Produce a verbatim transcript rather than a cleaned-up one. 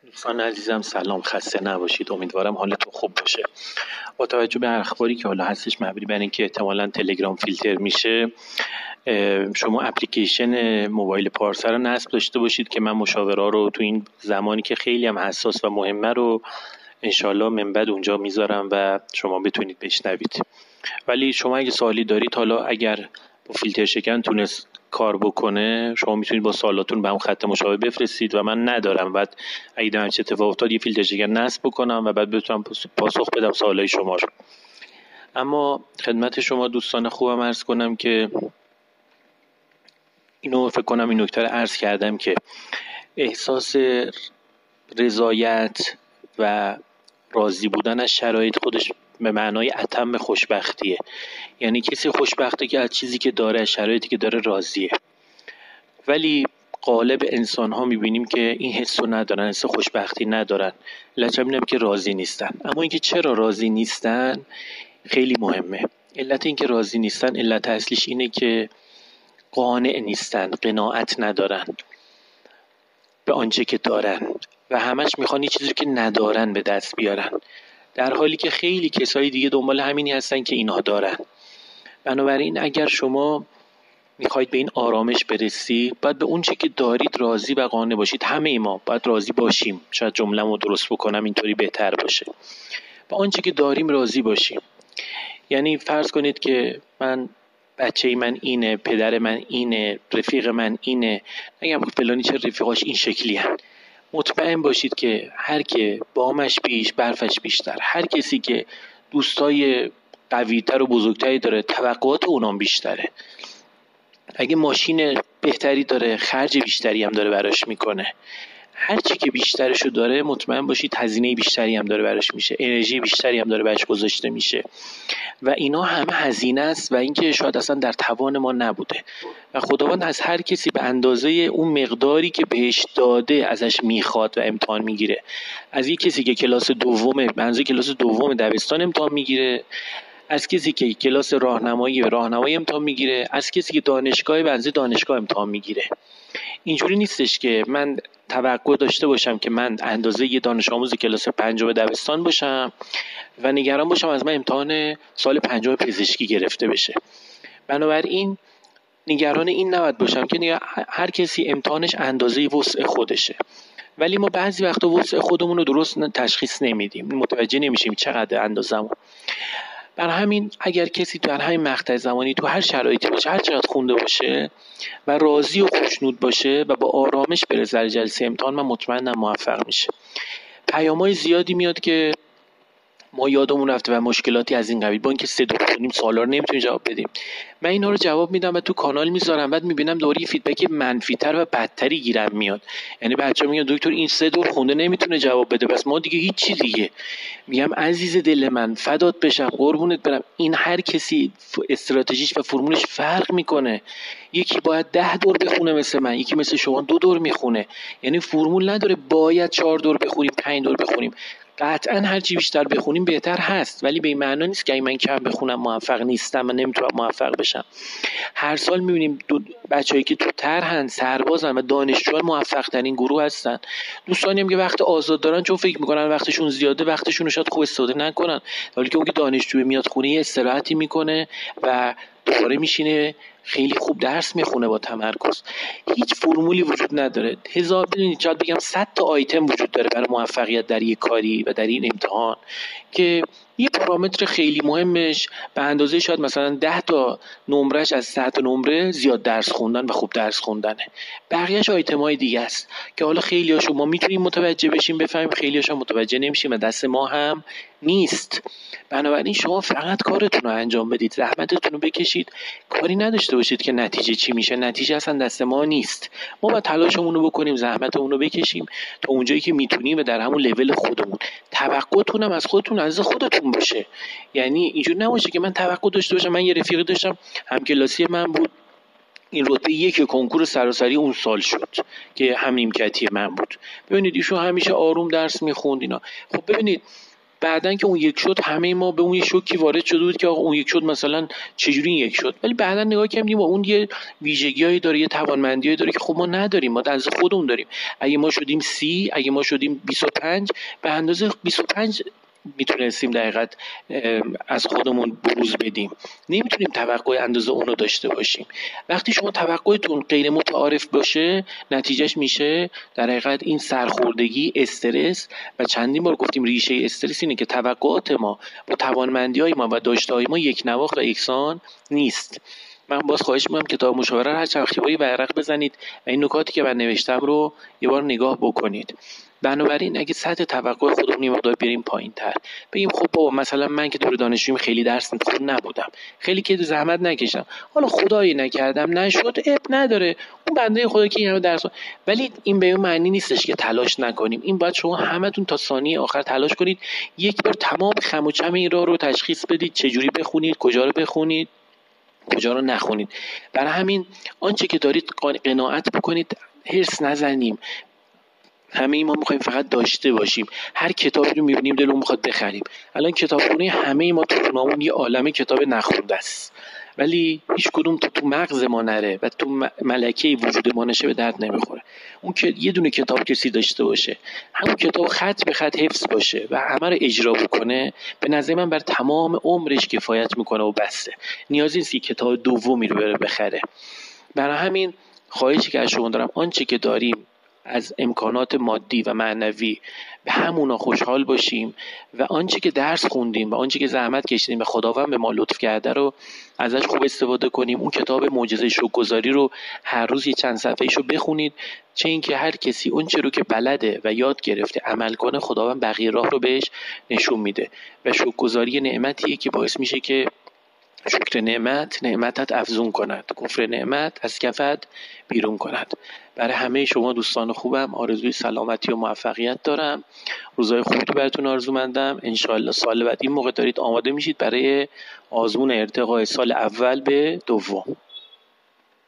دوستان عزیزم سلام، خسته نباشید. امیدوارم حالتون خوب باشه. با توجه به اخباری که حالا هستش مبنی بر اینکه احتمالاً تلگرام فیلتر میشه، شما اپلیکیشن موبایل پارسا رو نصب داشته باشید که من مشاوره رو تو این زمانی که خیلی هم حساس و مهمه رو انشالله من بعد اونجا میذارم و شما بتونید بشنوید. ولی شما اگه سوالی دارید، حالا اگر با فیلتر شکن تونست کار بکنه، شما میتونید با سوالاتون به اون خط مشابه بفرستید و من ندارم. بعد اگه در چه اتفاق افتاد یه فیلتر شکن نصب بکنم و بعد بتونم پاسخ بدم سوالای شما رو. اما خدمت شما دوستان خوبم عرض کنم که اینو فکر کنم این نکته رو عرض کردم که احساس رضایت و راضی بودن از شرایط خودش به معنای اتم خوشبختیه. یعنی کسی خوشبخته که از چیزی که داره، از شرایطی که داره راضیه. ولی غالب انسان ها میبینیم که این حسو ندارن، حس خوشبختی ندارن. علت اینه که راضی نیستن. اما اینکه چرا راضی نیستن خیلی مهمه. علت اینکه راضی نیستن، علت اصلیش اینه که قانع نیستن، قناعت ندارن به آنچه که دارن و همش میخوان یه چیزی که ندارن به دست بیارن، در حالی که خیلی کسای دیگه دنبال همینی هستن که اینها دارن. بنابراین اگر شما میخواید به این آرامش برسید، باید به اون چی که دارید راضی و قانع باشید. همه ما باید راضی باشیم. شاید جمله‌مو درست بکنم اینطوری بهتر باشه. به آنچه که داریم راضی باشیم. یعنی فرض کنید که من بچه من اینه، پدر من اینه، رفیق من اینه، نگم فلانی چه رفیقاش این شکلی هن. مطمئن باشید که هر که بامش بیش برفش بیشتر، هر کسی که دوستای قوی‌تر و بزرگتری داره توقعات اونام بیشتره. اگه ماشین بهتری داره خرج بیشتری هم داره براش میکنه. هر چی که بیشترشو داره مطمئن باشید هزینه بیشتری هم داره براش میشه، انرژی بیشتری هم داره براش گذاشته میشه و اینا همه هزینه است و اینکه شاید اصلا در توان ما نبوده و خداوند از هر کسی به اندازه اون مقداری که بهش داده ازش میخواد و امتحان میگیره. از یک کسی که کلاس دومه به اندازه کلاس دوم دبستان امتحان میگیره، از کسی که کلاس راهنمایی به راهنمایی امتحان میگیره، از کسی که دانشگاه به اندازه دانشگاه امتحان میگیره. اینجوری نیستش که من توقع داشته باشم که من اندازه یه دانش آموز کلاس پنجم دبستان باشم و نگران باشم از من امتحان سال پنجم پزشکی گرفته بشه. بنابراین نگران این نباید باشم که هر کسی امتحانش اندازه وسع خودشه. ولی ما بعضی وقتا وسع خودمون رو درست تشخیص نمیدیم، متوجه نمیشیم چقدر اندازه‌مون. بر همین اگر کسی تو همین مقطع زمانی تو هر شرایطی باشه، هر چقدر خونده باشه و راضی و خوشنود باشه و با آرامش بره سر جلسه امتحان، من مطمئنم موفق میشه. پیام‌های زیادی میاد که ما یادمون رفته و مشکلاتی از این قبیل، با اینکه سه دور خونیم سوالا رو نمیتونیم جواب بدیم. من اینا رو جواب میدم و تو کانال میذارم، بعد میبینم دوری فیدبک منفی‌تر و بدتری گیرم میاد. یعنی بچه‌ها میگن دکتر این سه دور خونده نمیتونه جواب بده، پس ما دیگه هیچ چی دیگه. میگم عزیز دل من فدات بشم، قربونت برم، این هر کسی استراتژیش و فرمولش فرق میکنه. یکی باید ده دور بخونه مثل من، یکی مثل شما دو دور میخونه. یعنی فرمول نداره باید چهار دور بخونیم، پنج دور بخونیم. قطعا هر چی بیشتر بخونیم بهتر هست، ولی به این معنی نیست که اگه من کم بخونم موفق نیستم و نمیتونم موفق بشم. هر سال میبینیم بچه‌ای که تو طرحن، سربازن و دانشجوان موفق ترین گروه هستن. دوستانی هم که وقت آزاد دارن چون فکر میکنن وقتشون زیاده، وقتشون رو شاید خوب استفاده نکنن، ولی که اون که دانشجو میاد خونه یه استراحتی میکنه و دوباره میشینه خیلی خوب درس میخونه با تمرکز. هیچ فرمولی وجود نداره. هزار ببینید شاید بگم صد تا آیتم وجود داره برای موفقیت در یک کاری و در این امتحان که یه پارامتر خیلی مهمش به اندازه شاید مثلا ده تا نمرش از صد تا نمره زیاد درس خوندن و خوب درس خوندنه. بقیه‌اش آیتم‌های دیگه است که حالا خیلی‌هاشو ما میتونیم متوجه بشیم بفهمیم، خیلی‌هاشو متوجه نمیشیم و دست ما هم نیست. بنابراین شما فقط کارتون رو انجام بدید، زحمتتون رو بکشید، کاری نداشته باشید که نتیجه چی میشه. نتیجه اصلا دست ما نیست. ما باید تلاشمون رو بکنیم، زحمتمون رو بکشیم تا اونجایی که میتونیم و در همون لول خودمون. توقعتون هم از خودتون، از خودتون باشه. یعنی اینجور نباشه که من توقع داشته باشم. من یه رفیقی داشتم همکلاسی من بود، این رتبه یک کنکور سراسری اون سال شد که هم نیمکتی من بود. ببینید ایشون همیشه آروم درس میخوند اینا. خب ببینید بعدن که اون یک شد همه ما به اون یه شوکی وارد شده بود که آقا اون یک شد مثلا چجوری این یک شد، ولی بعدا نگاه کردیم اون یه ویژگیایی داره، یه توانمندیایی داره که خب ما نداریم، ما از خودمون داریم. اگه ما شدیم سی، اگه ما شدیم بیست و پنج، به اندازه بیست و پنج میتونستیم دقیقاً از خودمون بروز بدیم، نمیتونیم توقع اندازه اونو داشته باشیم. وقتی شما توقعتون غیر متعارف باشه، نتیجهش میشه در حقیقت این سرخوردگی، استرس. و چندین بار گفتیم ریشه استرس اینه که توقعات ما با توانمندی‌های ما و داشته‌های ما یک نواخت و یکسان نیست. من باز خواهش می‌کنم کتاب مشاوره رو هر چند وقتی با ورق بزنید و این نکاتی که من نوشتم رو یه بار نگاه بکنید. بنابراین اگه سطح توقع خودمون یه مقدار بریم پایین‌تر، بگیم خب بابا مثلا من که دور دانشجوییم خیلی درس خوب نبودم، خیلی که زحمت نکشم، حالا خدایی نکردم نشد، اب نداره، اون بنده خدا که این همه درس. ولی این به اون معنی نیستش که تلاش نکنیم. این باید شما همتون تا ثانیه آخر تلاش کنید، یک بار تمام خم و چم این راه رو تشخیص بدید، چه جوری بخونید، کجا رو بخونید، کجا رو نخونید. برای همین آنچه که دارید قناعت بکنید، هرس نزنیم. همه ای ما میخوایم فقط داشته باشیم، هر کتابی رو میبینیم دلمون میخواد بخریم. الان کتابخونه همه ای ما تو خونه‌مون یه عالمه کتاب نخونده است، ولی هیچ کدوم تو تو مغز ما نره و تو ملکه وجود ما نشه به درد نمیخوره. اون که یه دونه کتاب کسی داشته باشه، همون کتاب خط به خط حفظ باشه و همه رو اجرا بکنه، به نظر من بر تمام عمرش کفایت میکنه و بسه. نیازی نیست که کتاب دومی رو بره بخره. برای همین خواهشی که از شما دارم، آنچه که داریم از امکانات مادی و معنوی به همونا خوشحال باشیم و آنچه که درس خوندیم و آنچه که زحمت کشیدیم و خداوند به ما لطف کرده رو ازش خوب استفاده کنیم. اون کتاب معجزه شکرگزاری رو هر روز یه چند صفحه‌ایشو بخونید، چه اینکه هر کسی اون چه رو که بلده و یاد گرفته عمل کنه، خداوند بقیه راه رو بهش نشون میده. و شکرگزاری نعمتیه که باعث میشه که شکر نعمت نعمتت افزون کند، کفر نعمت از کفت بیرون کند. برای همه شما دوستان خوبم آرزوی سلامتی و موفقیت دارم. روزای خوبی براتون آرزومندم. انشالله سال بعد این موقع دارید آماده میشید برای آزمون ارتقای سال اول به دوم.